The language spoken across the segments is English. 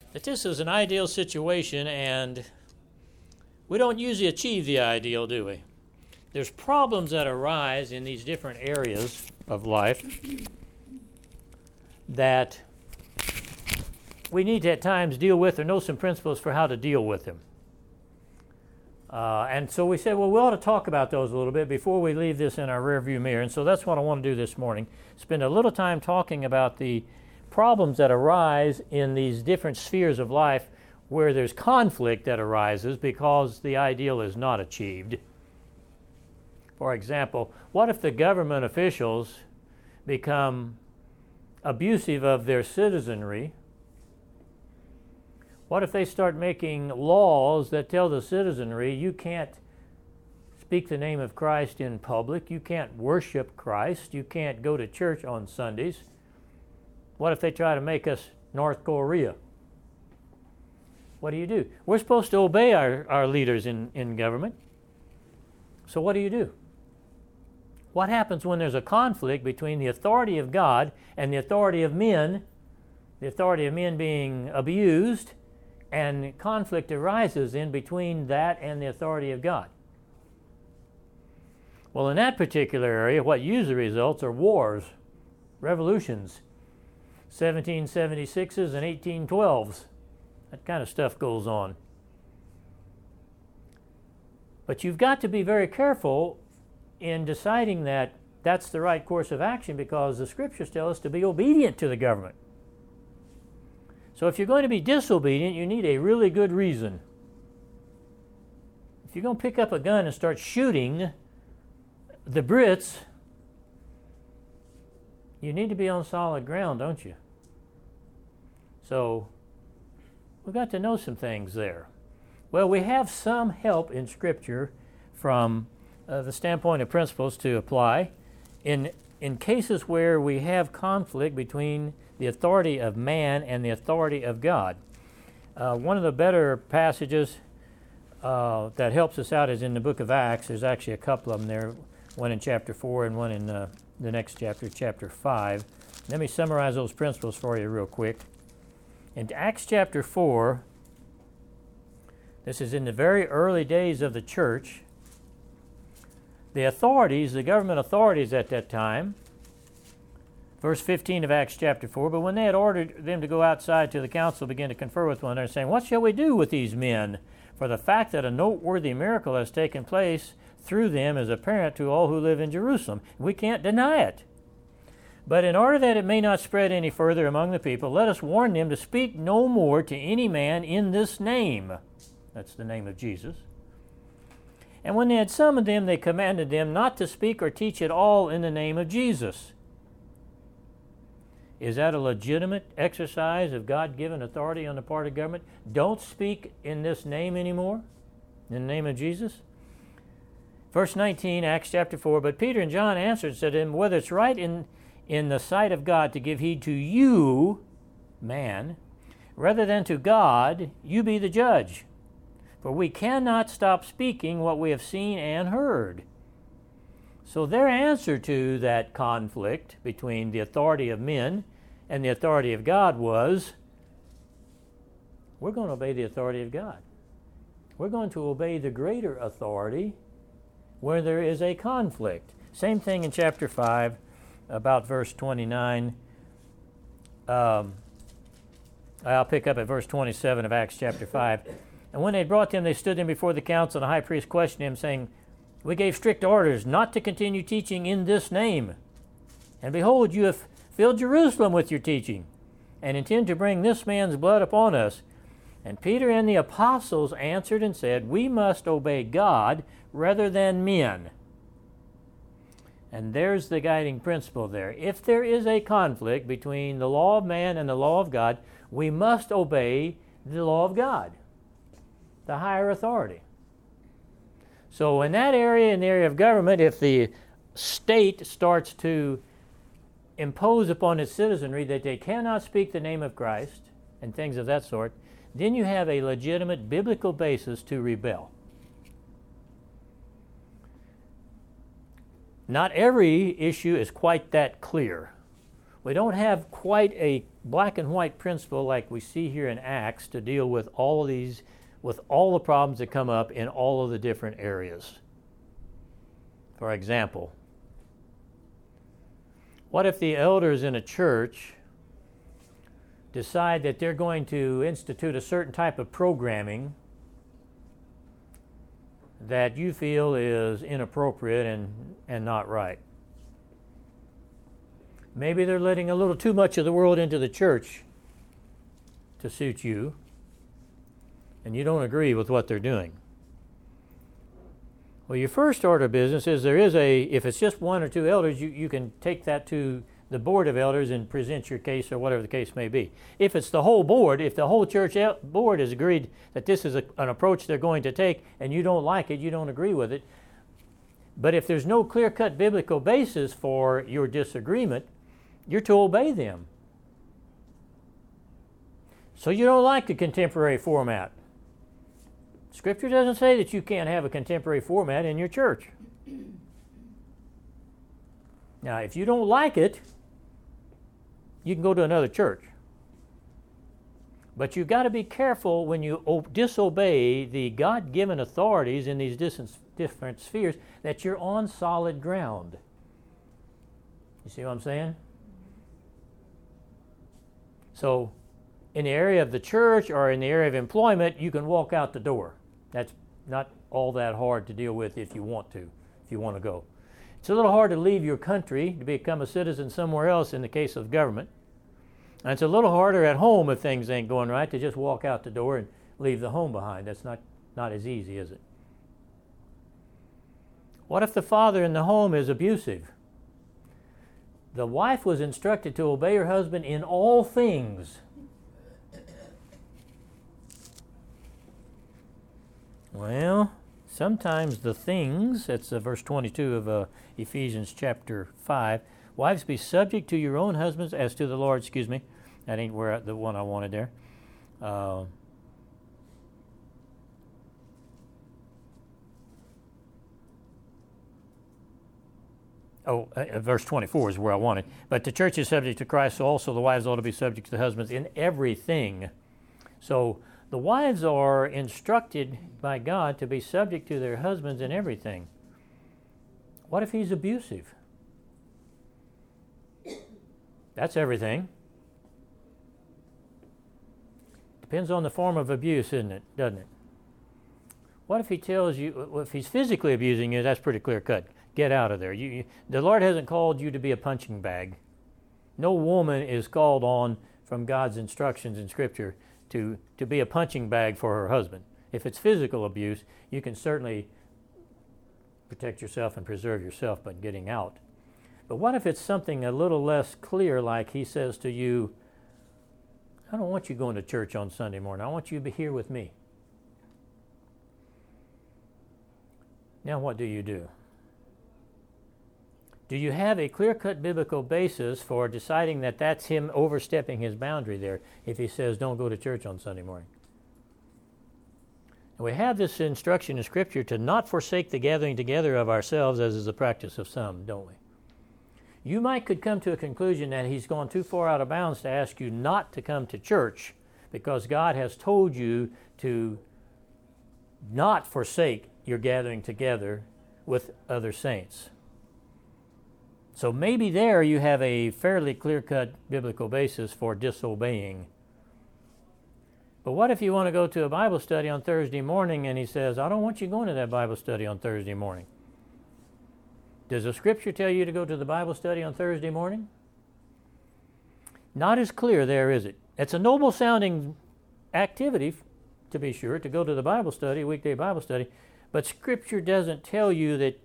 that this is an ideal situation, and we don't usually achieve the ideal, do we? There's problems that arise in these different areas of life that we need to at times deal with or know some principles for how to deal with them. And so we said, well, we ought to talk about those a little bit before we leave this in our rearview mirror. And so that's what I want to do this morning. Spend a little time talking about the problems that arise in these different spheres of life where there's conflict that arises because the ideal is not achieved. For example, what if the government officials become abusive of their citizenry? What if they start making laws that tell the citizenry you can't speak the name of Christ in public, you can't worship Christ, you can't go to church on Sundays? What if they try to make us North Korea? What do? We're supposed to obey our leaders in government. So what do? What happens when there's a conflict between the authority of God and the authority of men being abused, and conflict arises in between that and the authority of God? Well, in that particular area, what usually results are wars, revolutions, 1776s and 1812s. That kind of stuff goes on. But you've got to be very careful in deciding that that's the right course of action, because the scriptures tell us to be obedient to the government. So if you're going to be disobedient, you need a really good reason. If you're going to pick up a gun and start shooting the Brits, you need to be on solid ground, don't you? So we've got to know some things there. Well, we have some help in Scripture from the standpoint of principles to apply in cases where we have conflict between the authority of man and the authority of God. One of the better passages that helps us out is in the book of Acts. There's actually a couple of them there, one in chapter 4 and one in the next chapter, chapter 5. Let me summarize those principles for you real quick. In Acts chapter 4, this is in the very early days of the church. The authorities, the government authorities at that time, verse 15 of Acts chapter 4, but when they had ordered them to go outside to the council, began to confer with one another, saying, what shall we do with these men? For the fact that a noteworthy miracle has taken place through them is apparent to all who live in Jerusalem. We can't deny it. But in order that it may not spread any further among the people, let us warn them to speak no more to any man in this name. That's the name of Jesus. And when they had summoned them, they commanded them not to speak or teach at all in the name of Jesus. Is that a legitimate exercise of God-given authority on the part of government? Don't speak in this name anymore, in the name of Jesus? Verse 19, Acts chapter 4, but Peter and John answered and said to him, whether it's right in the sight of God to give heed to you, man, rather than to God, you be the judge. For we cannot stop speaking what we have seen and heard. So their answer to that conflict between the authority of men and the authority of God was, we're going to obey the authority of God. We're going to obey the greater authority where there is a conflict. Same thing in chapter 5, about verse 29. I'll pick up at verse 27 of Acts chapter 5. And when they brought them, they stood them before the council, and the high priest questioned him, saying, we gave strict orders not to continue teaching in this name. And behold, you have filled Jerusalem with your teaching, and intend to bring this man's blood upon us. And Peter and the apostles answered and said, we must obey God rather than men. And there's the guiding principle there. If there is a conflict between the law of man and the law of God, we must obey the law of God, the higher authority. So in that area, in the area of government, if the state starts to impose upon its citizenry that they cannot speak the name of Christ and things of that sort, then you have a legitimate biblical basis to rebel. Not every issue is quite that clear. We don't have quite a black and white principle like we see here in Acts to deal with all of these, with all the problems that come up in all of the different areas. For example, what if the elders in a church decide that they're going to institute a certain type of programming that you feel is inappropriate and not right? Maybe they're letting a little too much of the world into the church to suit you, and you don't agree with what they're doing. Well, your first order of business is if it's just one or two elders, you can take that to the board of elders and present your case or whatever the case may be. If it's the whole board, if the whole church board has agreed that this is an approach they're going to take and you don't like it, you don't agree with it, but if there's no clear-cut biblical basis for your disagreement, you're to obey them. So you don't like the contemporary format. Scripture doesn't say that you can't have a contemporary format in your church. Now, if you don't like it, you can go to another church. But you've got to be careful when you disobey the God-given authorities in these different spheres that you're on solid ground. You see what I'm saying? So, in the area of the church or in the area of employment, you can walk out the door. That's not all that hard to deal with if you want to go. It's a little hard to leave your country to become a citizen somewhere else in the case of government. And it's a little harder at home if things ain't going right to just walk out the door and leave the home behind. That's not as easy, is it? What if the father in the home is abusive? The wife was instructed to obey her husband in all things. Well, sometimes the things, that's verse 22 of Ephesians chapter 5, wives, be subject to your own husbands as to the Lord. Excuse me, that ain't where the one I wanted there. Verse 24 is where I wanted. But the church is subject to Christ, so also the wives ought to be subject to the husbands in everything. So the wives are instructed by God to be subject to their husbands in everything. What if he's abusive? That's everything. Depends on the form of abuse, isn't it? Doesn't it? What if he tells you, well, if he's physically abusing you, that's pretty clear cut. Get out of there. The Lord hasn't called you to be a punching bag. No woman is called on from God's instructions in Scripture to be a punching bag for her husband. If it's physical abuse, you can certainly protect yourself and preserve yourself by getting out. But what if it's something a little less clear, like he says to you, I don't want you going to church on Sunday morning. I want you to be here with me. Now what do you do? Do you have a clear-cut biblical basis for deciding that that's him overstepping his boundary there if he says don't go to church on Sunday morning? And we have this instruction in Scripture to not forsake the gathering together of ourselves as is the practice of some, don't we? You could come to a conclusion that he's gone too far out of bounds to ask you not to come to church because God has told you to not forsake your gathering together with other saints. So maybe there you have a fairly clear-cut biblical basis for disobeying. But what if you want to go to a Bible study on Thursday morning and he says, I don't want you going to that Bible study on Thursday morning? Does the Scripture tell you to go to the Bible study on Thursday morning? Not as clear there, is it? It's a noble-sounding activity, to be sure, to go to the Bible study, weekday Bible study, but Scripture doesn't tell you that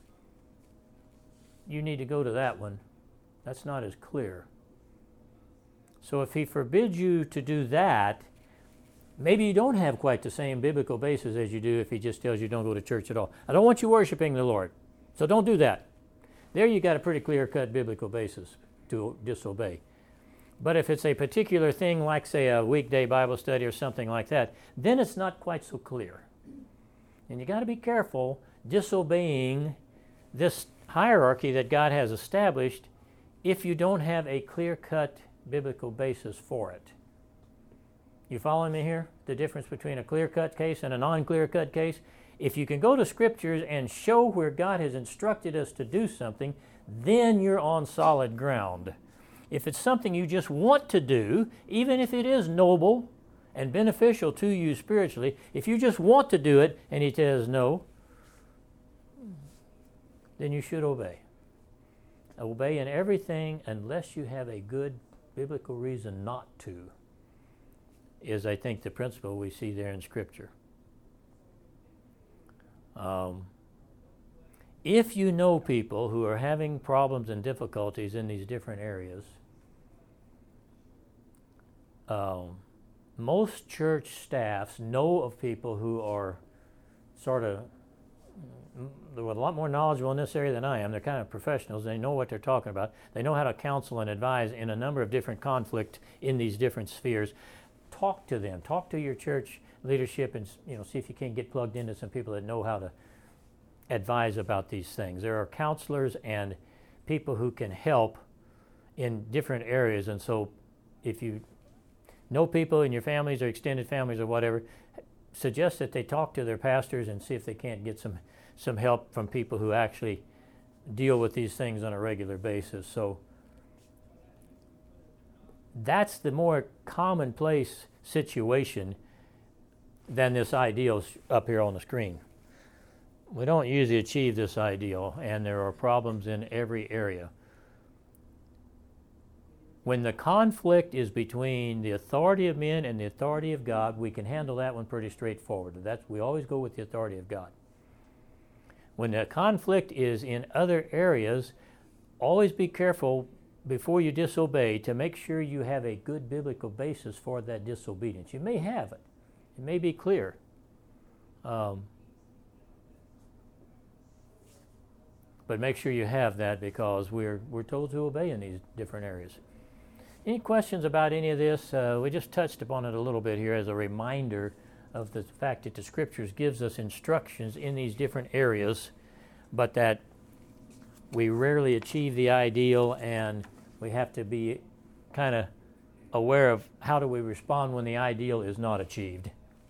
you need to go to that one. That's not as clear. So if he forbids you to do that, maybe you don't have quite the same biblical basis as you do if he just tells you don't go to church at all. I don't want you worshiping the Lord, so don't do that. There you got a pretty clear-cut biblical basis to disobey. But if it's a particular thing like, say, a weekday Bible study or something like that, then it's not quite so clear. And you got to be careful disobeying this hierarchy that God has established if you don't have a clear-cut biblical basis for it. You following me here? The difference between a clear-cut case and a non-clear-cut case? If you can go to Scriptures and show where God has instructed us to do something, then you're on solid ground. If it's something you just want to do, even if it is noble and beneficial to you spiritually, if you just want to do it and He says no, then you should obey. Obey in everything unless you have a good biblical reason not to, is, I think, the principle we see there in Scripture. If you know people who are having problems and difficulties in these different areas, most church staffs know of people who are sort of a lot more knowledgeable in this area than I am. They're kind of professionals. They know what they're talking about. They know how to counsel and advise in a number of different conflicts in these different spheres. Talk to them. Talk to your church leadership and see if you can get plugged into some people that know how to advise about these things. There are counselors and people who can help in different areas, and so if you know people in your families or extended families or whatever, suggest that they talk to their pastors and see if they can't get some help from people who actually deal with these things on a regular basis. So that's the more commonplace situation than this ideal up here on the screen. We don't usually achieve this ideal, and there are problems in every area. When the conflict is between the authority of men and the authority of God, we can handle that one pretty straightforward. We always go with the authority of God. When the conflict is in other areas, always be careful before you disobey to make sure you have a good biblical basis for that disobedience. You may have it. It may be clear. But make sure you have that, because we're told to obey in these different areas. Any questions about any of this? We just touched upon it a little bit here as a reminder of the fact that the Scriptures gives us instructions in these different areas, but that we rarely achieve the ideal, and we have to be kind of aware of how do we respond when the ideal is not achieved.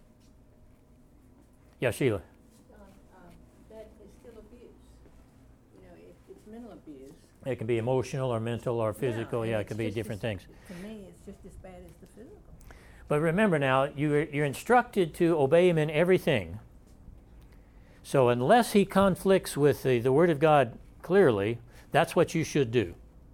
Yeah, Sheila. That is still abuse. It's mental abuse. It can be emotional or mental or physical. Yeah, it can be different things. To me, it's just as bad as the physical. But remember now, you're instructed to obey Him in everything. So unless He conflicts with the Word of God clearly, that's what you should do.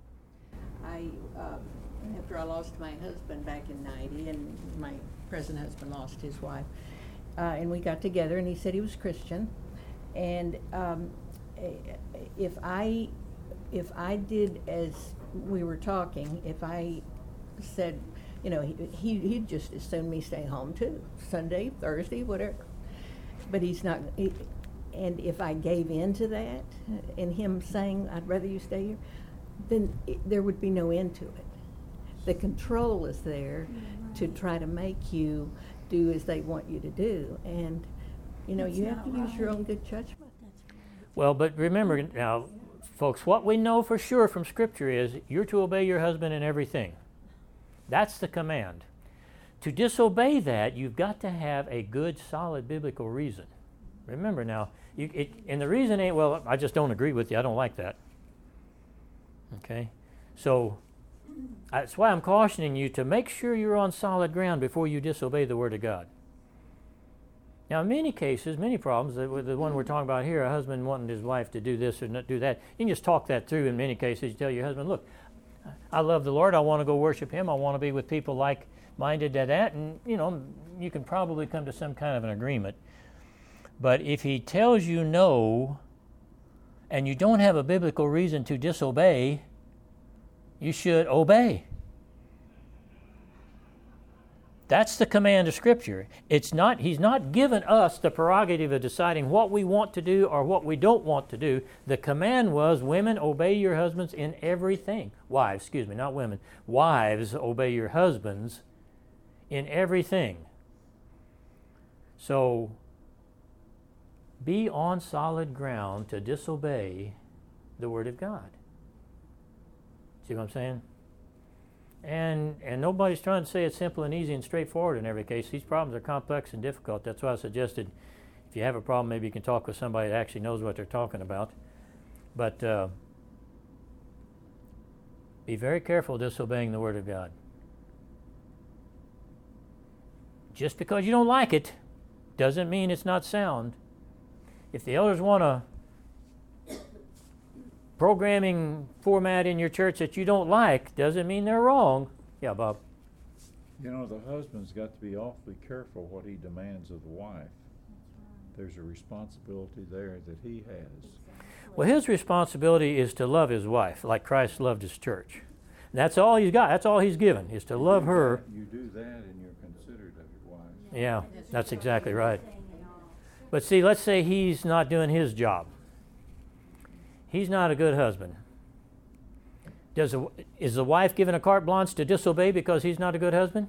After I lost my husband back in '90, and my present husband lost his wife, and we got together, and he said he was Christian, and if I did as we were talking, if I said, he'd just as soon me stay home too, Sunday, Thursday, whatever. But he's not. And if I gave in to that, and him saying, "I'd rather you stay here," then there would be no end to it. The control is there to try to make you do as they want you to do, and you have to use your own good judgment. Well, but remember now, folks, what we know for sure from Scripture is you're to obey your husband in everything. That's the command. To disobey that, you've got to have a good, solid biblical reason. Remember now, and the reason ain't, well, I just don't agree with you, I don't like that. Okay? So that's why I'm cautioning you to make sure you're on solid ground before you disobey the Word of God. Now, in many cases, many problems, the one we're talking about here, a husband wanting his wife to do this or not do that, you can just talk that through. In many cases, you tell your husband, look, I love the Lord, I want to go worship Him, I want to be with people like-minded to that, and, you can probably come to some kind of an agreement. But if he tells you no, and you don't have a biblical reason to disobey, you should obey. That's the command of Scripture. He's not given us the prerogative of deciding what we want to do or what we don't want to do. The command was, women, obey your husbands in everything. Wives, not women. Wives, obey your husbands in everything. So, be on solid ground to disobey the Word of God. See what I'm saying? And nobody's trying to say it's simple and easy and straightforward in every case. These problems are complex and difficult. That's why I suggested if you have a problem, maybe you can talk with somebody that actually knows what they're talking about. But be very careful disobeying the Word of God. Just because you don't like it doesn't mean it's not sound. If the elders want a programming format in your church that you don't like, doesn't mean they're wrong. Yeah, Bob. You know, the husband's got to be awfully careful what he demands of the wife. There's a responsibility there that he has. Well, his responsibility is to love his wife like Christ loved his church. And that's all he's got. That's all he's given, is to love her. You do that and you're considerate of your wife. Yeah, that's exactly right. But see, let's say he's not doing his job. He's not a good husband. Is the wife given a carte blanche to disobey because he's not a good husband?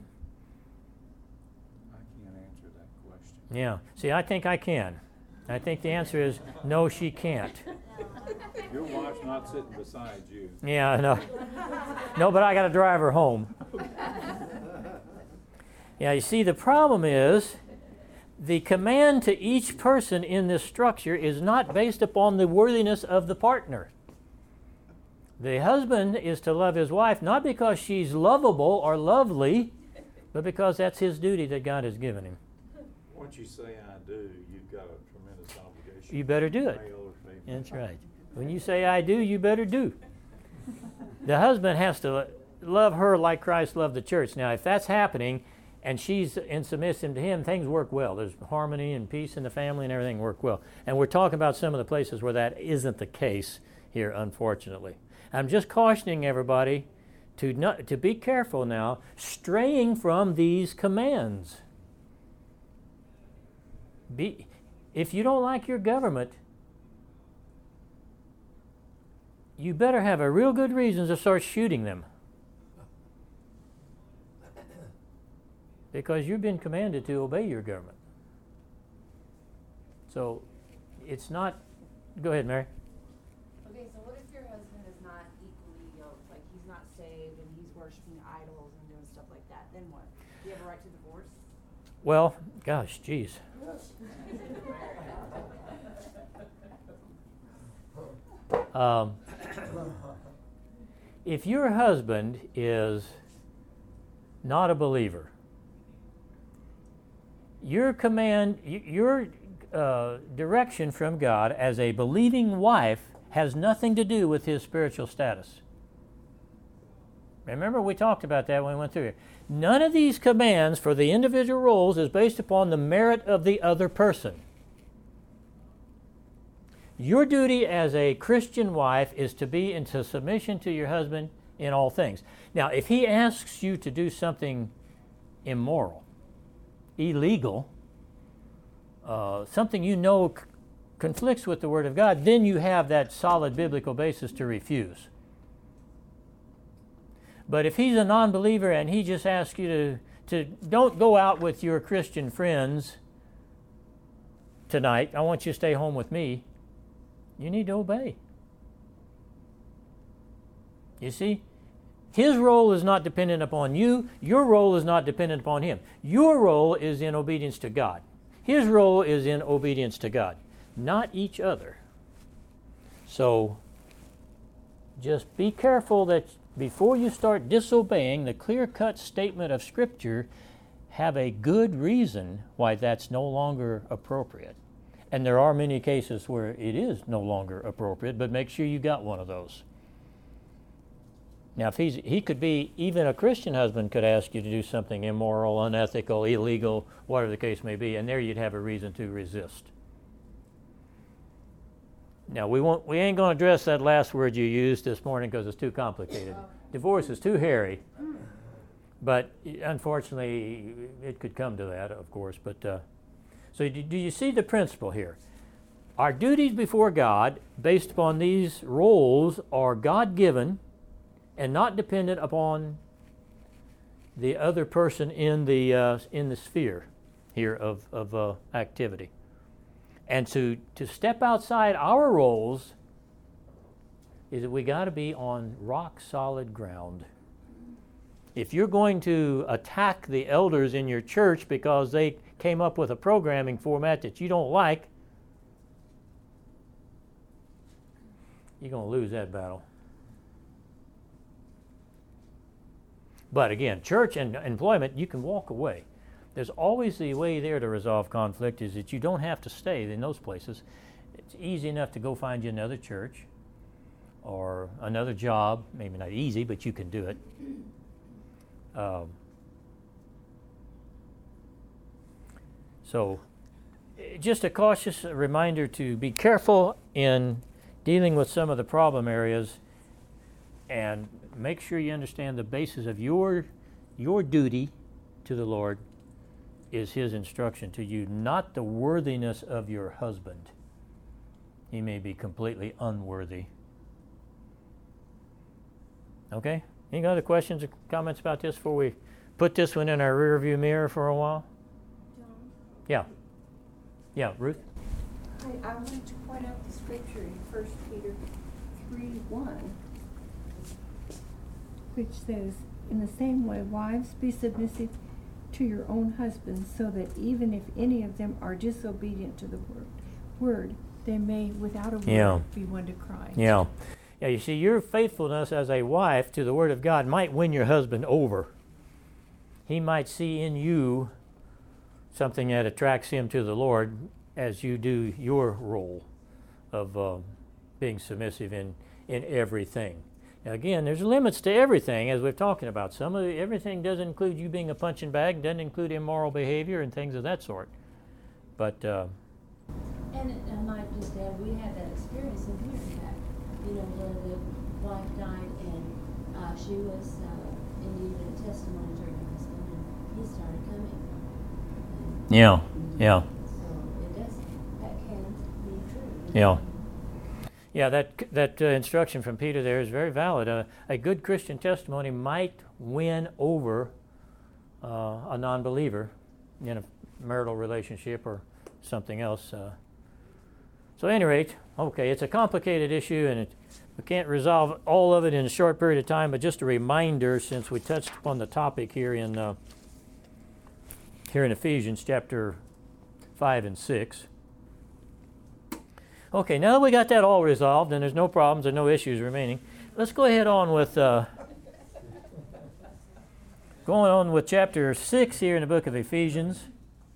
I can't answer that question. Yeah. See, I think I can. I think the answer is no, she can't. Your wife's not sitting beside you. Yeah, no. No, but I got to drive her home. Yeah, you see, the problem is the command to each person in this structure is not based upon the worthiness of the partner. The husband is to love his wife not because she's lovable or lovely, but because that's his duty that God has given him. Once you say I do, you've got a tremendous obligation. You better do it. Male or female. That's right. When you say I do, you better do. The husband has to love her like Christ loved the church. Now, if that's happening and she's in submission to him, things work well. There's harmony and peace in the family and everything work well. And we're talking about some of the places where that isn't the case here, unfortunately. I'm just cautioning everybody to be careful now, straying from these commands. If you don't like your government, you better have a real good reason to start shooting them. Because you've been commanded to obey your government. So it's not... Go ahead, Mary. Okay, so what if your husband is not equally yoked? Like he's not saved and he's worshiping idols and doing stuff like that. Then what? Do you have a right to divorce? Well, gosh, geez. If your husband is not a believer, your command, your direction from God as a believing wife has nothing to do with his spiritual status. Remember, we talked about that when we went through it. None of these commands for the individual roles is based upon the merit of the other person. Your duty as a Christian wife is to be into submission to your husband in all things. Now, if he asks you to do something immoral, illegal, something you know conflicts with the Word of God, then you have that solid biblical basis to refuse. But if he's a non-believer and he just asks you to don't go out with your Christian friends tonight, I want you to stay home with me, you need to obey. You see? His role is not dependent upon you. Your role is not dependent upon him. Your role is in obedience to God. His role is in obedience to God, not each other. So just be careful that before you start disobeying the clear-cut statement of Scripture, have a good reason why that's no longer appropriate. And there are many cases where it is no longer appropriate, but make sure you got one of those. Now, if he could be, even a Christian husband could ask you to do something immoral, unethical, illegal, whatever the case may be, and there you'd have a reason to resist. Now, we ain't going to address that last word you used this morning because it's too complicated. Divorce is too hairy. But unfortunately, it could come to that, of course. But so do you see the principle here? Our duties before God, based upon these roles, are God-given and not dependent upon the other person in the sphere here of activity. And to step outside our roles is that we got to be on rock solid ground. If you're going to attack the elders in your church because they came up with a programming format that you don't like, you're going to lose that battle. But again, church and employment, you can walk away. There's always the way there to resolve conflict is that you don't have to stay in those places. It's easy enough to go find you another church or another job. Maybe not easy, but you can do it. So just a cautious reminder to be careful in dealing with some of the problem areas and make sure you understand the basis of your duty to the Lord is His instruction to you, not the worthiness of your husband. He may be completely unworthy. Okay? Any other questions or comments about this before we put this one in our rearview mirror for a while? John? Yeah. Yeah, Ruth? I wanted to point out the scripture in 1 Peter 3:1, which says, "In the same way, wives, be submissive to your own husbands, so that even if any of them are disobedient to the word, they may, without a word, be won to Christ." Yeah. Yeah, you see, your faithfulness as a wife to the Word of God might win your husband over. He might see in you something that attracts him to the Lord as you do your role of being submissive in everything. Now, again, there's limits to everything, as we're talking about. Everything doesn't include you being a punching bag, doesn't include immoral behavior and things of that sort. But And I might just add, we had that experience in here, in fact. You know, the wife died, and she was indeed a testimony to her husband, and he started coming. yeah. So that can be true. Yeah. Yeah, that instruction from Peter there is very valid. A good Christian testimony might win over a non-believer in a marital relationship or something else. So at any rate, okay, it's a complicated issue, and we can't resolve all of it in a short period of time, but just a reminder, since we touched upon the topic here in Ephesians chapter 5 and 6. Okay, now that we got that all resolved and there's no problems and no issues remaining, let's go ahead on with chapter 6 here in the book of Ephesians.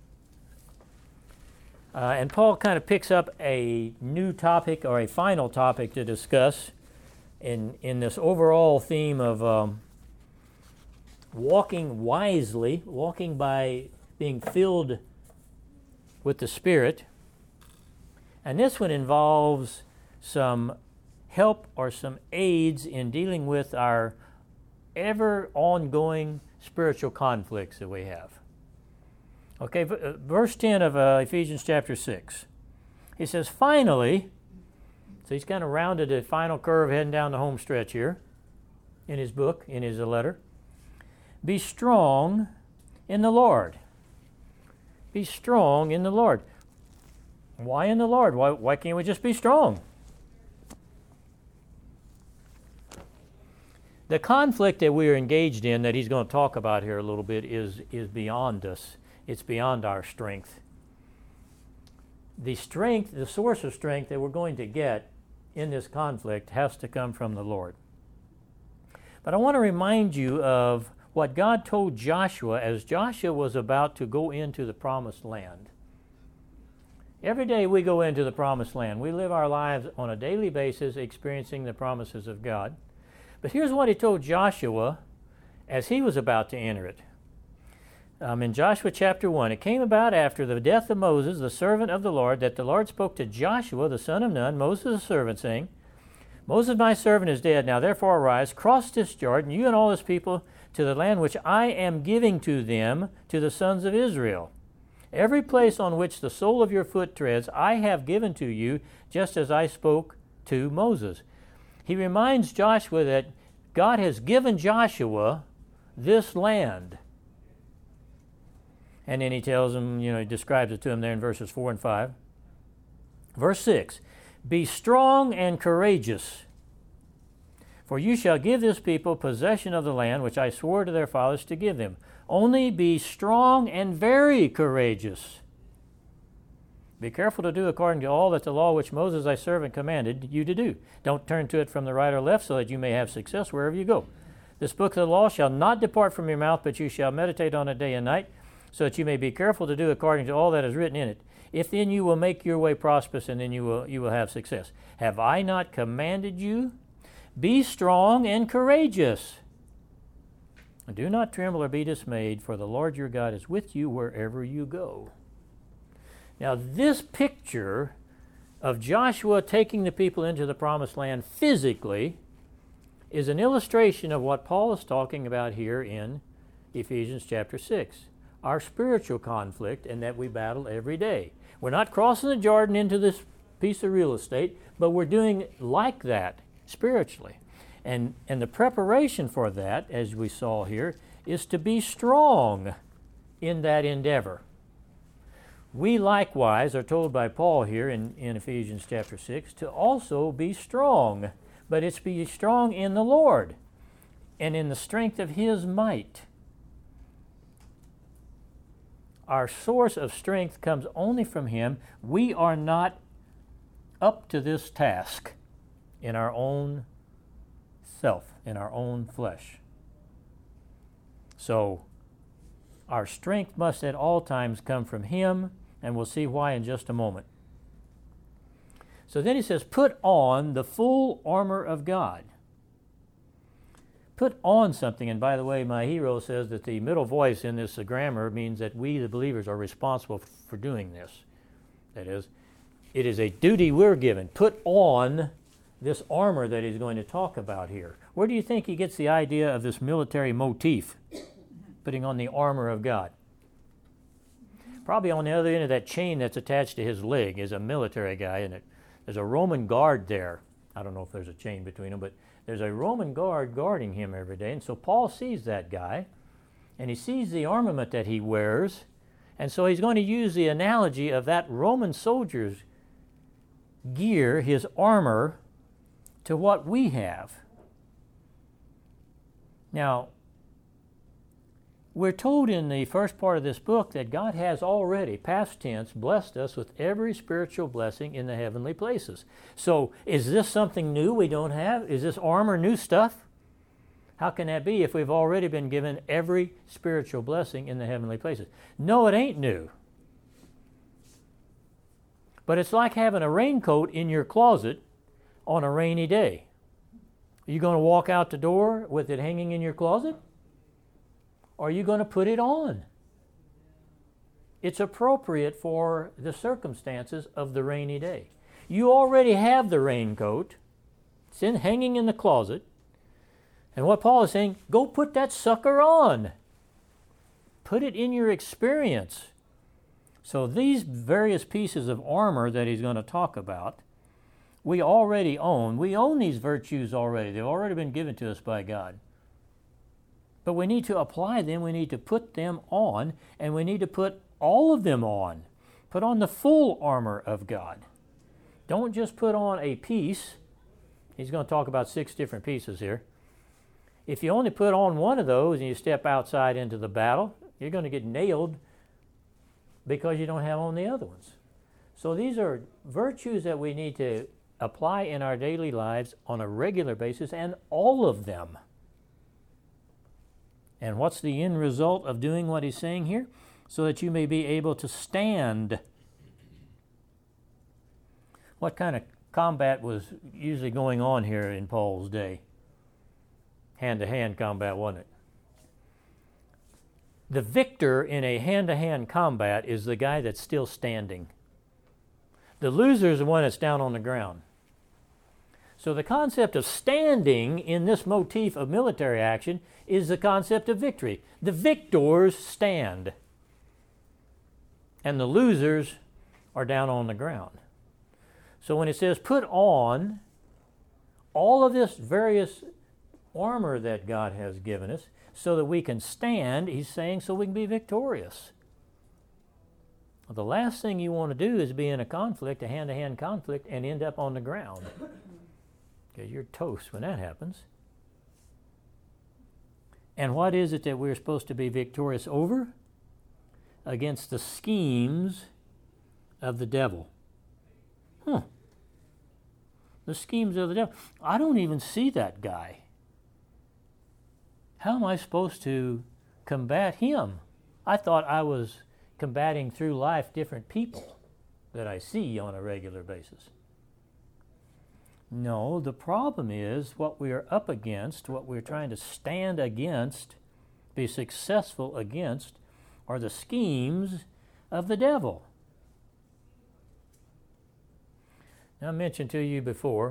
And Paul kind of picks up a new topic or a final topic to discuss in this overall theme of walking wisely, walking by being filled with the Spirit. And this one involves some help or some aids in dealing with our ever ongoing spiritual conflicts that we have. Okay, verse 10 of Ephesians chapter 6. He says, finally, so he's kind of rounded a final curve heading down the home stretch here in his book, in his letter. Be strong in the Lord. Be strong in the Lord. Why in the Lord? Why can't we just be strong? The conflict that we are engaged in that he's going to talk about here a little bit is beyond us. It's beyond our strength. The source of strength that we're going to get in this conflict has to come from the Lord. But I want to remind you of what God told Joshua as Joshua was about to go into the promised land. Every day we go into the promised land. We live our lives on a daily basis experiencing the promises of God. But here's what he told Joshua as he was about to enter it. In Joshua chapter 1, it came about after the death of Moses, the servant of the Lord, that the Lord spoke to Joshua, the son of Nun, Moses' servant, saying, Moses, my servant, is dead. Now therefore arise, cross this Jordan, you and all this people, to the land which I am giving to them, to the sons of Israel. Every place on which the sole of your foot treads, I have given to you, just as I spoke to Moses. He reminds Joshua that God has given Joshua this land. And then he tells him, he describes it to him there in verses 4 and 5. Verse 6, be strong and courageous. For you shall give this people possession of the land which I swore to their fathers to give them. Only be strong and very courageous. Be careful to do according to all that the law which Moses thy servant commanded you to do. Don't turn to it from the right or left, so that you may have success wherever you go. This book of the law shall not depart from your mouth, but you shall meditate on it day and night, so that you may be careful to do according to all that is written in it. If then you will make your way prosperous, and then you will have success. Have I not commanded you? Be strong and courageous. And do not tremble or be dismayed, for the Lord your God is with you wherever you go. Now, this picture of Joshua taking the people into the promised land physically is an illustration of what Paul is talking about here in Ephesians chapter 6. Our spiritual conflict, and that we battle every day. We're not crossing the Jordan into this piece of real estate, but we're doing like that spiritually. And the preparation for that, as we saw here, is to be strong in that endeavor. We likewise are told by Paul here in Ephesians chapter 6 to also be strong, but it's be strong in the Lord and in the strength of His might. Our source of strength comes only from Him. We are not up to this task in our own self, in our own flesh. So our strength must at all times come from Him, and we'll see why in just a moment. So then he says, put on the full armor of God. Put on something, and by the way, my hero says that the middle voice in this grammar means that we, the believers, are responsible for doing this. That is, it is a duty we're given. Put on this armor that he's going to talk about here. Where do you think he gets the idea of this military motif, putting on the armor of God? Probably on the other end of that chain that's attached to his leg is a military guy, and there's a Roman guard there. I don't know if there's a chain between them, but there's a Roman guard guarding him every day. And so Paul sees that guy, and he sees the armament that he wears, and so he's going to use the analogy of that Roman soldier's gear, his armor, to what we have. Now, we're told in the first part of this book that God has already, past tense, blessed us with every spiritual blessing in the heavenly places. So is this something new we don't have? Is this armor new stuff? How can that be if we've already been given every spiritual blessing in the heavenly places? No, it ain't new. But it's like having a raincoat in your closet on a rainy day. Are you going to walk out the door with it hanging in your closet? Or are you going to put it on? It's appropriate for the circumstances of the rainy day. You already have the raincoat. It's hanging in the closet. And what Paul is saying, go put that sucker on. Put it in your experience. So these various pieces of armor that he's going to talk about, we already own. We own these virtues already. They've already been given to us by God. But we need to apply them, we need to put them on, and we need to put all of them on. Put on the full armor of God. Don't just put on a piece. He's going to talk about 6 different pieces here. If you only put on one of those and you step outside into the battle, you're going to get nailed because you don't have on the other ones. So these are virtues that we need to apply in our daily lives on a regular basis, and all of them. And what's the end result of doing what he's saying here? So that you may be able to stand. What kind of combat was usually going on here in Paul's day? Hand-to-hand combat, wasn't it? The victor in a hand-to-hand combat is the guy that's still standing. The loser is the one that's down on the ground. So the concept of standing in this motif of military action is the concept of victory. The victors stand, and the losers are down on the ground. So when it says put on all of this various armor that God has given us so that we can stand, he's saying so we can be victorious. Well, the last thing you want to do is be in a conflict, a hand-to-hand conflict, and end up on the ground. Because you're toast when that happens. And what is it that we're supposed to be victorious over? Against the schemes of the devil. The schemes of the devil. I don't even see that guy. How am I supposed to combat him? I thought I was combating through life different people that I see on a regular basis. No, the problem is what we are up against, what we're trying to stand against, be successful against, are the schemes of the devil. Now, I mentioned to you before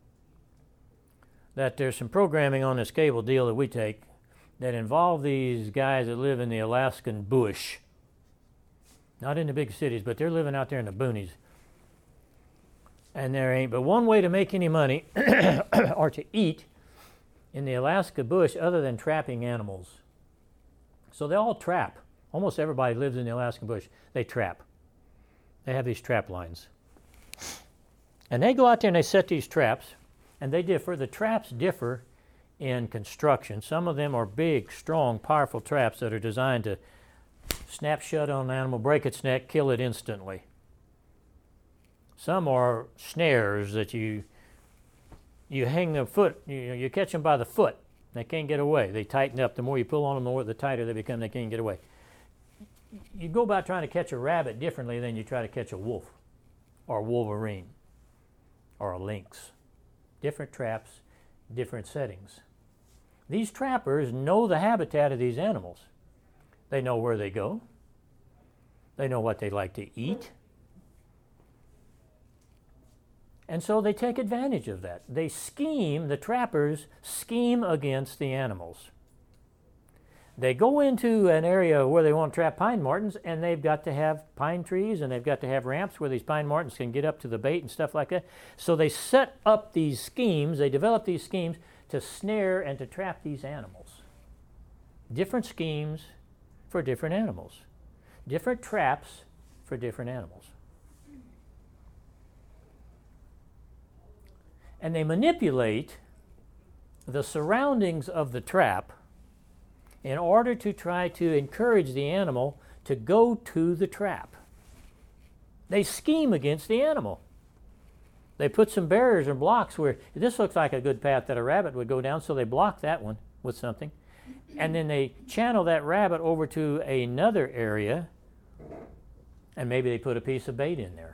that there's some programming on this cable deal that we take that involve these guys that live in the Alaskan bush. Not in the big cities, but they're living out there in the boonies. And there ain't but one way to make any money or to eat in the Alaska bush other than trapping animals. So they all trap. Almost everybody lives in the Alaskan bush. They trap. They have these trap lines. And they go out there and they set these traps, and they differ. The traps differ in construction. Some of them are big, strong, powerful traps that are designed to snap shut on an animal, break its neck, kill it instantly. Some are snares that you hang the foot, you catch them by the foot. They can't get away. They tighten up. The more you pull on them, the tighter they become. They can't get away. You go about trying to catch a rabbit differently than you try to catch a wolf or a wolverine or a lynx. Different traps, different settings. These trappers know the habitat of these animals. They know where they go. They know what they like to eat. And so they take advantage of that. They scheme, the trappers scheme against the animals. They go into an area where they want to trap pine martens, and they've got to have pine trees, and they've got to have ramps where these pine martens can get up to the bait and stuff like that. So they set up these schemes, they develop these schemes to snare and to trap these animals. Different schemes for different animals. Different traps for different animals. And they manipulate the surroundings of the trap in order to try to encourage the animal to go to the trap. They scheme against the animal. They put some barriers and blocks where this looks like a good path that a rabbit would go down, so they block that one with something. And then they channel that rabbit over to another area, and maybe they put a piece of bait in there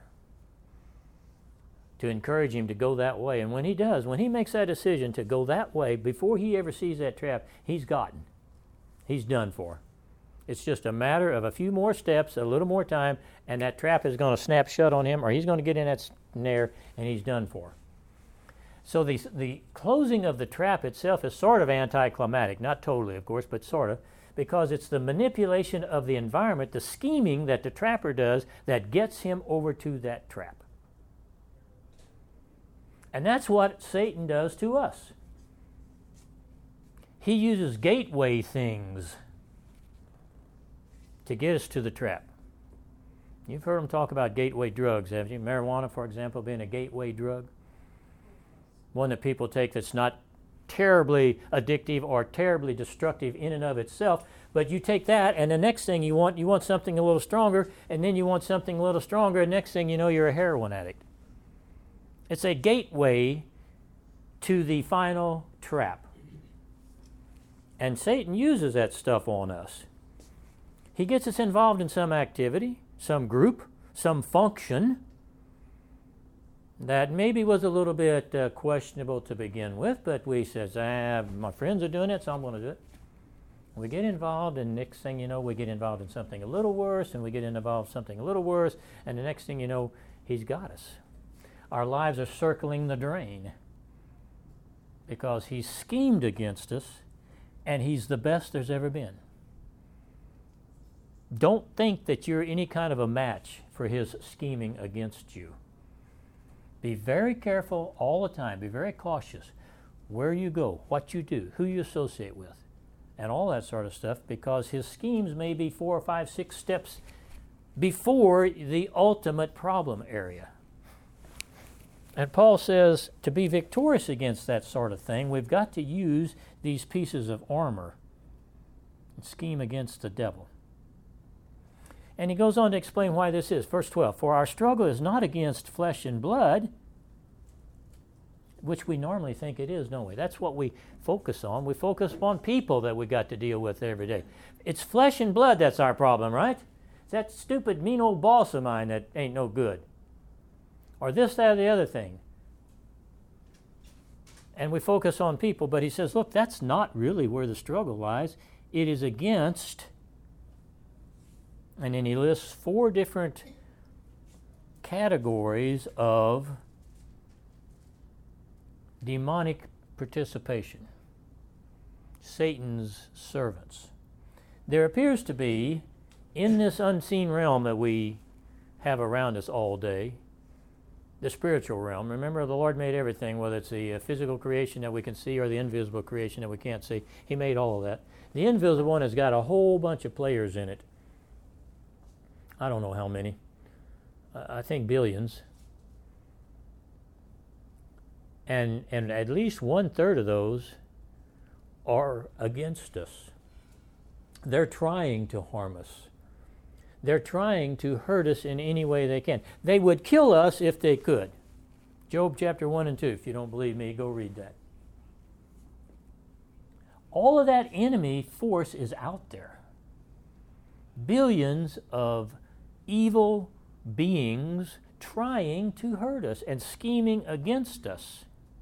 to encourage him to go that way. And when he does, when he makes that decision to go that way, before he ever sees that trap, he's gotten. He's done for. It's just a matter of a few more steps, a little more time, and that trap is going to snap shut on him, or he's going to get in that snare, and he's done for. So the closing of the trap itself is sort of anticlimactic, not totally, of course, but sort of, because it's the manipulation of the environment, the scheming that the trapper does that gets him over to that trap. And that's what Satan does to us. He uses gateway things to get us to the trap. You've heard him talk about gateway drugs, haven't you? Marijuana, for example, being a gateway drug. One that people take that's not terribly addictive or terribly destructive in and of itself, but you take that, and the next thing you want something a little stronger, and then you want something a little stronger, and next thing you know, you're a heroin addict. It's a gateway to the final trap. And Satan uses that stuff on us. He gets us involved in some activity, some group, some function that maybe was a little bit questionable to begin with, but we says, my friends are doing it, so I'm going to do it. We get involved, and next thing you know, we get involved in something a little worse, and we get involved in something a little worse, and the next thing you know, he's got us. Our lives are circling the drain because he's schemed against us, and he's the best there's ever been. Don't think that you're any kind of a match for his scheming against you. Be very careful all the time. Be very cautious where you go, what you do, who you associate with, and all that sort of stuff, because his schemes may be 4 or 5, 6 steps before the ultimate problem area. And Paul says to be victorious against that sort of thing, we've got to use these pieces of armor and scheme against the devil. And he goes on to explain why this is. Verse 12, for our struggle is not against flesh and blood, which we normally think it is, don't we? That's what we focus on. We focus upon people that we got to deal with every day. It's flesh and blood that's our problem, right? It's that stupid, mean old boss of mine that ain't no good. Or this, that, or the other thing. And we focus on people, but he says, look, that's not really where the struggle lies. It is against, and then he lists 4 different categories of demonic participation. Satan's servants. There appears to be, in this unseen realm that we have around us all day, the spiritual realm. Remember, the Lord made everything, whether it's the physical creation that we can see or the invisible creation that we can't see. He made all of that. The invisible one has got a whole bunch of players in it. I don't know how many. I think billions. And at least 1/3 of those are against us. They're trying to harm us. They're trying to hurt us in any way they can. They would kill us if they could. Job chapter 1 and 2. If you don't believe me, go read that. All of that enemy force is out there. Billions of evil beings trying to hurt us and scheming against us.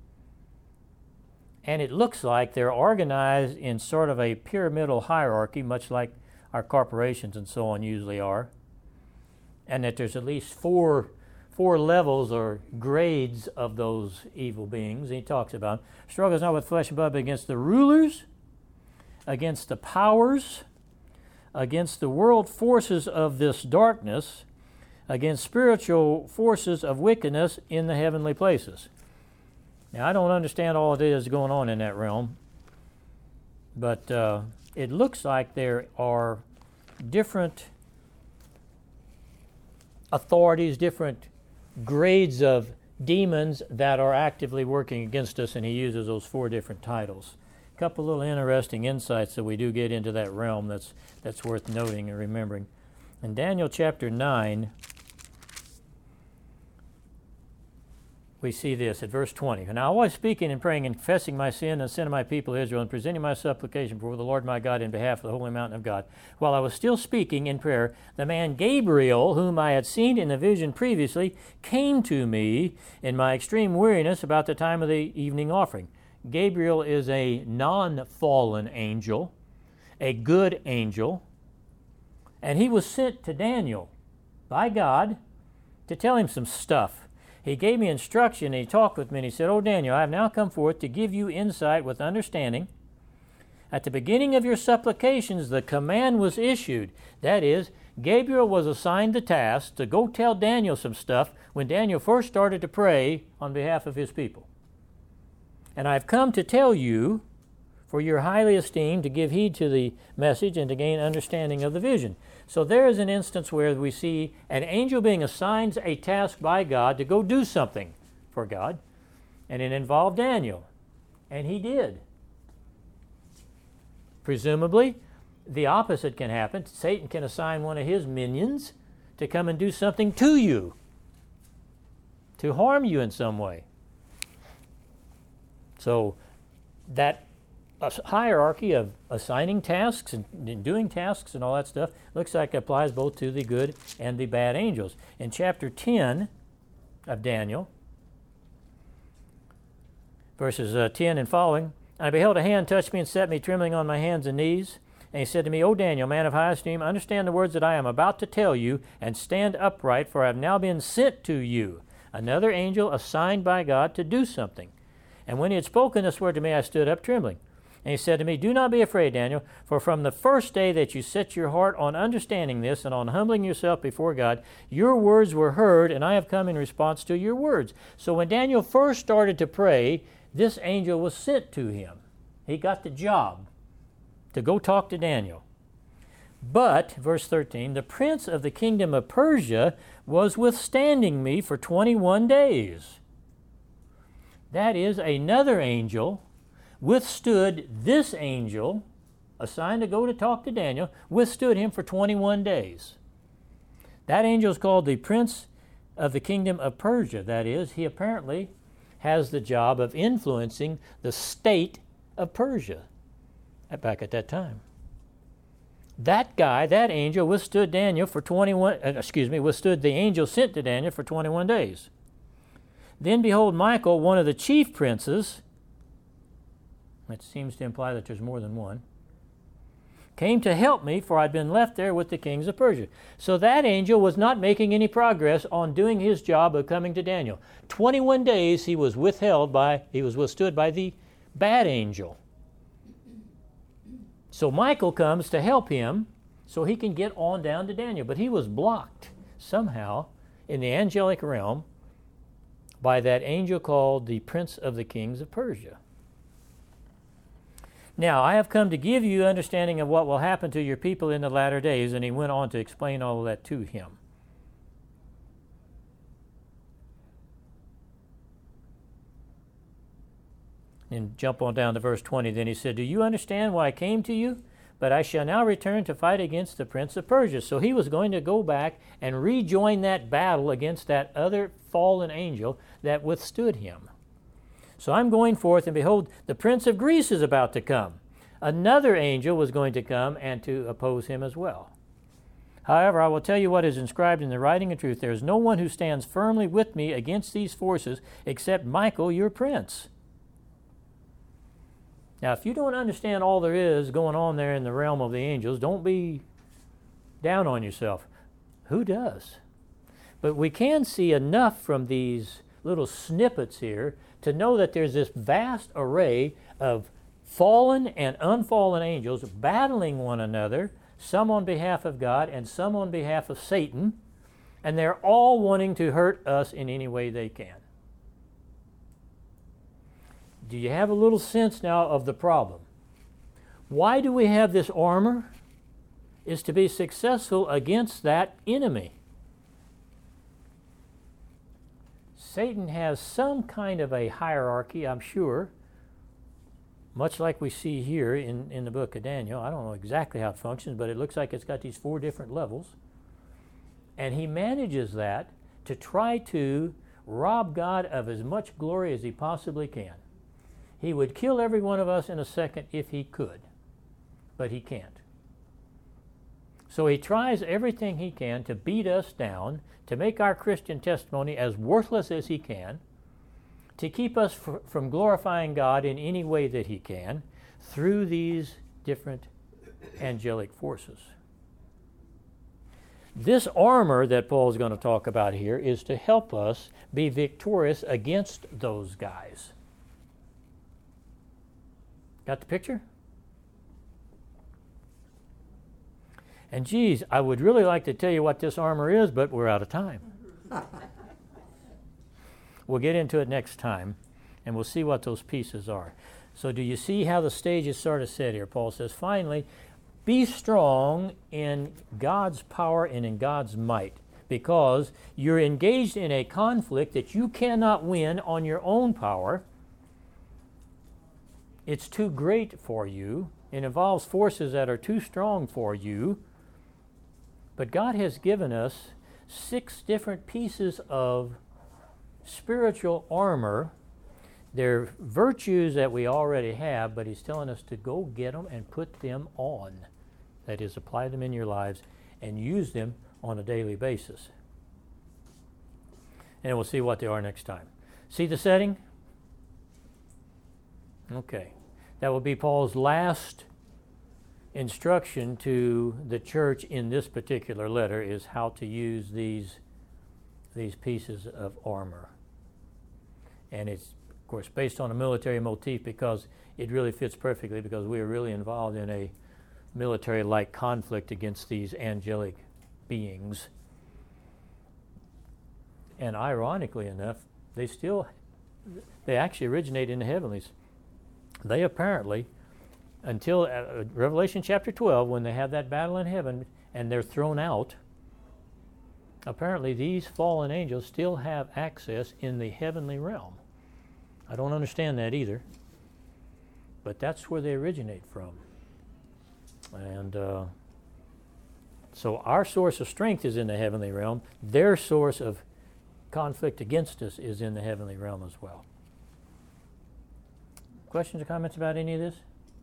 And it looks like they're organized in sort of a pyramidal hierarchy, much like our corporations and so on usually are. And that there's at least four levels or grades of those evil beings. He talks about struggles not with flesh and blood, but against the rulers, against the powers, against the world forces of this darkness, against spiritual forces of wickedness in the heavenly places. Now, I don't understand all that is going on in that realm, but it looks like there are different authorities, different grades of demons that are actively working against us, and he uses those 4 different titles. A couple little interesting insights that we do get into that realm that's worth noting and remembering. In Daniel chapter 9, we see this at verse 20. And I was speaking and praying and confessing my sin and the sin of my people Israel and presenting my supplication before the Lord my God in behalf of the holy mountain of God. While I was still speaking in prayer, the man Gabriel, whom I had seen in the vision previously, came to me in my extreme weariness about the time of the evening offering. Gabriel is a non-fallen angel, a good angel, and he was sent to Daniel by God to tell him some stuff. He gave me instruction, and he talked with me, and he said, "O Daniel, I have now come forth to give you insight with understanding. At the beginning of your supplications, the command was issued." That is, Gabriel was assigned the task to go tell Daniel some stuff when Daniel first started to pray on behalf of his people. "And I've come to tell you, for you're highly esteemed, to give heed to the message and to gain understanding of the vision." So there is an instance where we see an angel being assigned a task by God to go do something for God, and it involved Daniel, and he did. Presumably, the opposite can happen. Satan can assign one of his minions to come and do something to you, to harm you in some way. So that hierarchy of assigning tasks and doing tasks and all that stuff looks like it applies both to the good and the bad angels. In chapter 10 of Daniel, verses 10 and following, "I beheld a hand touch me and set me trembling on my hands and knees. And he said to me, O Daniel, man of high esteem, understand the words that I am about to tell you, and stand upright, for I have now been sent to you." Another angel assigned by God to do something. "And when he had spoken this word to me, I stood up trembling. And he said to me, Do not be afraid, Daniel, for from the first day that you set your heart on understanding this and on humbling yourself before God, your words were heard, and I have come in response to your words." So when Daniel first started to pray, this angel was sent to him. He got the job to go talk to Daniel. "But," verse 13, "the prince of the kingdom of Persia was withstanding me for 21 days. That is, another angel withstood this angel assigned to go to talk to Daniel, withstood him for 21 days. That angel is called the Prince of the Kingdom of Persia. That is, he apparently has the job of influencing the state of Persia back at that time. That guy, that angel, withstood the angel sent to Daniel for 21 days. Then behold, Michael, one of the chief princes, that seems to imply that there's more than one, came to help me, for I'd been left there with the kings of Persia. So that angel was not making any progress on doing his job of coming to Daniel. 21 days he was withstood by the bad angel. So Michael comes to help him so he can get on down to Daniel. But he was blocked somehow in the angelic realm by that angel called the Prince of the Kings of Persia. Now, I have come to give you understanding of what will happen to your people in the latter days. And he went on to explain all of that to him. And jump on down to verse 20. Then he said, do you understand why I came to you? But I shall now return to fight against the prince of Persia. So he was going to go back and rejoin that battle against that other fallen angel that withstood him. So I'm going forth, and behold, the prince of Greece is about to come. Another angel was going to come and to oppose him as well. However, I will tell you what is inscribed in the writing of truth. There is no one who stands firmly with me against these forces except Michael, your prince. Now, if you don't understand all there is going on there in the realm of the angels, don't be down on yourself. Who does? But we can see enough from these little snippets here to know that there's this vast array of fallen and unfallen angels battling one another, some on behalf of God and some on behalf of Satan, and they're all wanting to hurt us in any way they can. Do you have a little sense now of the problem? Why do we have this armor? Is to be successful against that enemy. Satan has some kind of a hierarchy, I'm sure, much like we see here in the book of Daniel. I don't know exactly how it functions, but it looks like it's got these 4 different levels. And he manages that to try to rob God of as much glory as he possibly can. He would kill every one of us in a second if he could, but he can't. So he tries everything he can to beat us down, to make our Christian testimony as worthless as he can, to keep us from glorifying God in any way that he can through these different angelic forces. This armor that Paul is going to talk about here is to help us be victorious against those guys. Got the picture? And geez, I would really like to tell you what this armor is, but we're out of time. We'll get into it next time, and we'll see what those pieces are. So do you see how the stage is sort of set here? Paul says, finally, be strong in God's power and in God's might, because you're engaged in a conflict that you cannot win on your own power. It's too great for you. It involves forces that are too strong for you. But God has given us 6 different pieces of spiritual armor. They're virtues that we already have, but he's telling us to go get them and put them on. That is, apply them in your lives and use them on a daily basis. And we'll see what they are next time. See the setting? Okay. That will be Paul's last instruction to the church in this particular letter, is how to use these pieces of armor. And it's, of course, based on a military motif, because it really fits perfectly, because we are really involved in a military-like conflict against these angelic beings. And ironically enough, they actually originate in the heavenlies. They apparently, until Revelation chapter 12, when they have that battle in heaven and they're thrown out, apparently these fallen angels still have access in the heavenly realm. I don't understand that either, but that's where they originate from. And so our source of strength is in the heavenly realm. Their source of conflict against us is in the heavenly realm as well. Questions or comments about any of this?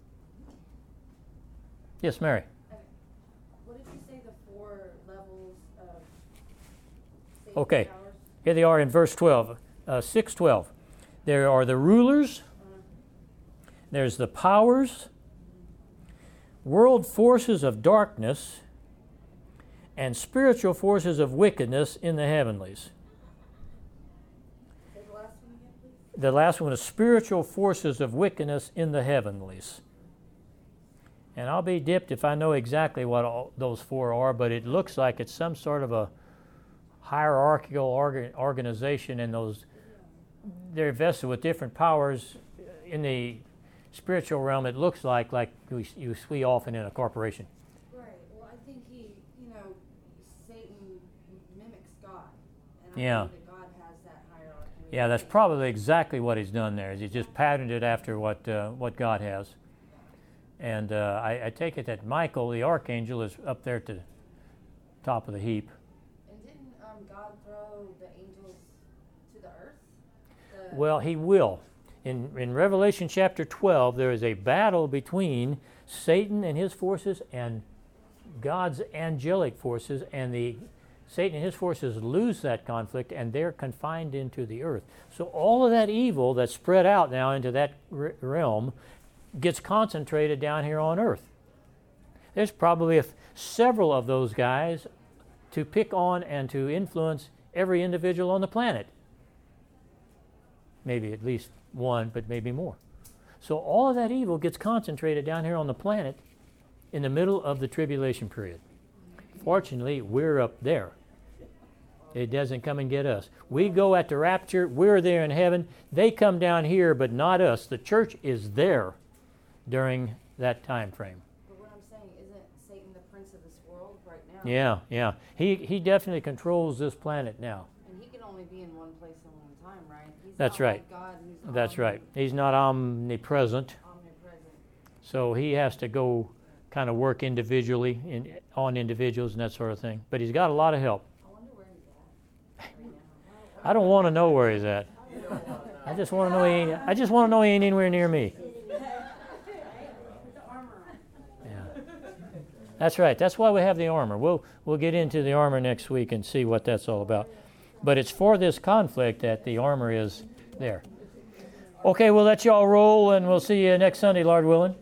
Yes, Mary. What did you say the 4 levels of Satan's Okay. powers? Here they are in verse 12, 6:12. There are the rulers, there's the powers, world forces of darkness, and spiritual forces of wickedness in the heavenlies. Say the last one again, please. The last one is spiritual forces of wickedness in the heavenlies. And I'll be dipped if I know exactly what all those 4 are, but it looks like it's some sort of a hierarchical organization, and they're vested with different powers. In the spiritual realm, it looks like you see often in a corporation. Right. Well, I think Satan mimics God. And Yeah. I think that God has that hierarchy. Yeah, that's probably exactly what he's done there. Is he's just patterned it after what God has. And I take it that Michael, the archangel, is up there at the top of the heap. And didn't God throw the angels to the earth? Well, he will. In Revelation chapter 12, there is a battle between Satan and his forces and God's angelic forces, and Satan and his forces lose that conflict, and they're confined into the earth. So all of that evil that's spread out now into that realm gets concentrated down here on earth. There's probably several of those guys to pick on and to influence every individual on the planet. Maybe at least one, but maybe more. So all of that evil gets concentrated down here on the planet in the middle of the tribulation period. Fortunately, we're up there. It doesn't come and get us. We go at the rapture, we're there in heaven. They come down here, but not us. The church is there during that time frame. But what I'm saying, isn't Satan the prince of this world right now? Yeah. He definitely controls this planet now. And he can only be in one place at one time, right? He's That's not right. Like God, who's That's right. He's not omnipresent, omnipresent. so he has to go kind of work individually on individuals and that sort of thing. But he's got a lot of help. I wonder where he's at right now. I don't want to know where he's at. I just want to know he ain't anywhere near me. Yeah. That's right. That's why we have the armor. We'll get into the armor next week and see what that's all about. But it's for this conflict that the armor is there. Okay, we'll let y'all roll, and we'll see you next Sunday, Lord willing.